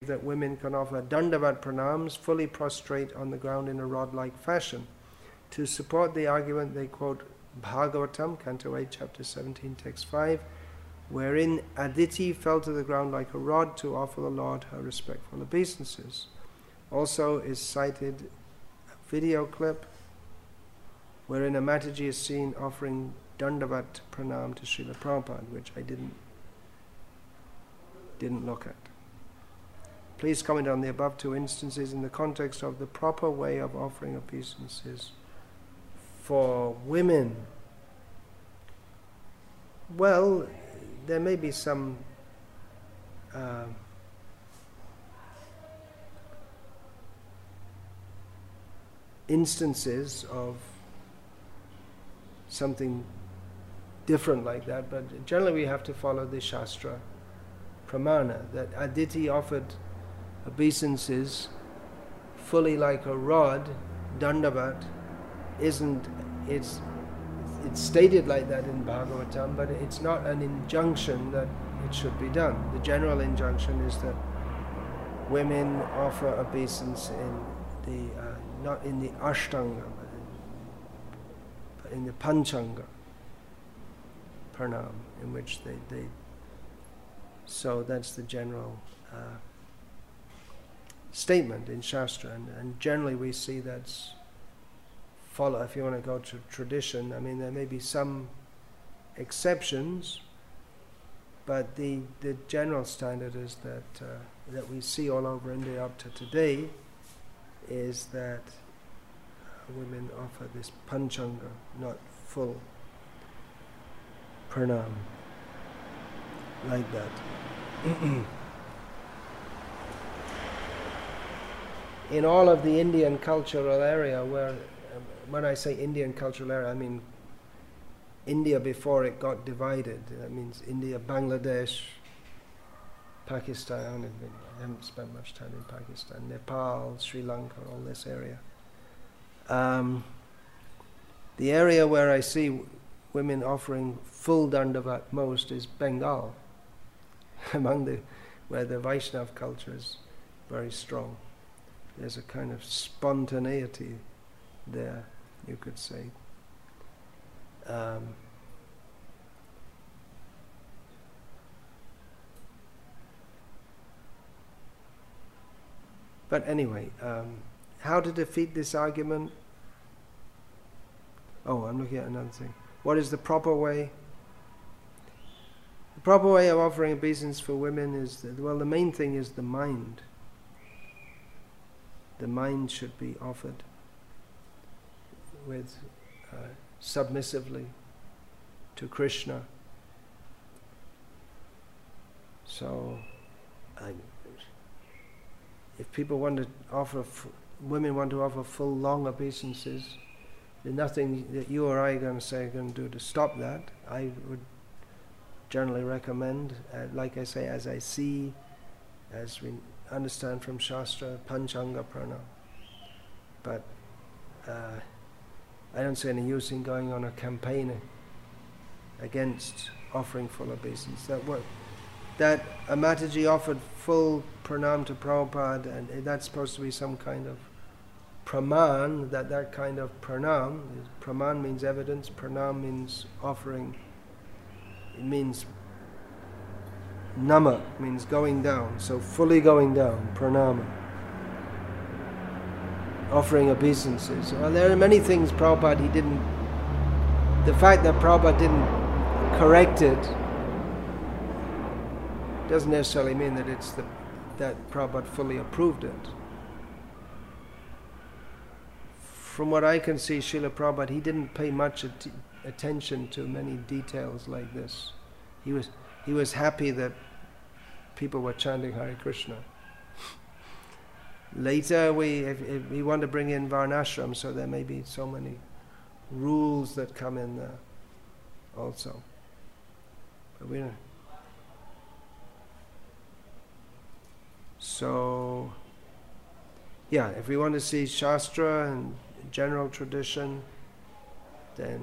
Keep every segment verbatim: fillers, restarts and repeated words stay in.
that women can offer dandavat pranams, fully prostrate on the ground in a rod-like fashion. To support the argument, they quote Bhagavatam, Canto eight, Chapter seventeen, Text five, wherein Aditi fell to the ground like a rod to offer the Lord her respectful obeisances. Also is cited a video clip wherein a Mataji is seen offering dandavat pranam to Srila Prabhupada, which I didn't didn't look at. Please comment on the above two instances in the context of the proper way of offering obeisances for women. Well, there may be some uh, instances of something different like that, but generally we have to follow the Shastra Pramana, that Aditi offered obeisances fully like a rod, dandavat, isn't, it's, it's stated like that in Bhagavatam, but it's not an injunction that it should be done. The general injunction is that women offer obeisance in the, uh, not in the Ashtanga, but in, but in the Panchanga pranam, in which they, they so that's the general uh, statement in Shastra, and, and generally we see that's follow. If you want to go to tradition, I mean there may be some exceptions, but the the general standard is that uh, that we see all over India up to today is that women offer this panchanga, not full pranam like that. In all of the Indian cultural area, where, um, when I say Indian cultural area, I mean India before it got divided. That means India, Bangladesh, Pakistan. I haven't spent much time in Pakistan. Nepal, Sri Lanka, all this area. Um, the area where I see w- women offering full dandavat most is Bengal, among the where the Vaishnava culture is very strong. There's a kind of spontaneity there, you could say. Um, but anyway, um, how to defeat this argument? Oh, I'm looking at another thing. What is the proper way? The proper way of offering obeisance for women is, that, well, the main thing is the mind. The mind should be offered with uh, submissively to Krishna. So, I, if people want to offer, f- women want to offer full long obeisances, there's nothing that you or I are going to say are going to do to stop that. I would generally recommend, uh, like I say, as I see, as we understand from Shastra, Panchanga Pranam. But uh, I don't see any use in going on a campaign against offering full obeisance. That work. That a Mataji offered full pranam to Prabhupada, and that's supposed to be some kind of praman, that that kind of pranam, praman means evidence, pranam means offering, it means nama, means going down, so fully going down, pranama. Offering obeisances. Well, there are many things Prabhupada, he didn't, the fact that Prabhupada didn't correct it doesn't necessarily mean that it's the, that Prabhupada fully approved it. From what I can see, Srila Prabhupada, he didn't pay much at- attention to many details like this. He was he was happy that people were chanting Hare Krishna. Later, we if, if we want to bring in Varnashram, so there may be so many rules that come in there also. But we don't. So, yeah, if we want to see Shastra and general tradition, then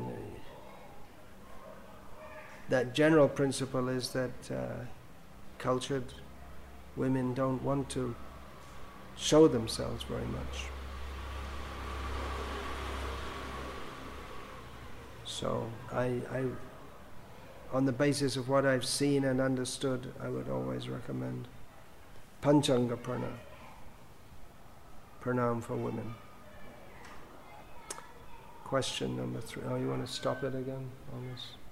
that general principle is that uh, cultured women don't want to show themselves very much. So I, I, on the basis of what I've seen and understood, I would always recommend Panchanga Pranam, pranam for women. Question number three. Oh, you want to stop it again on this?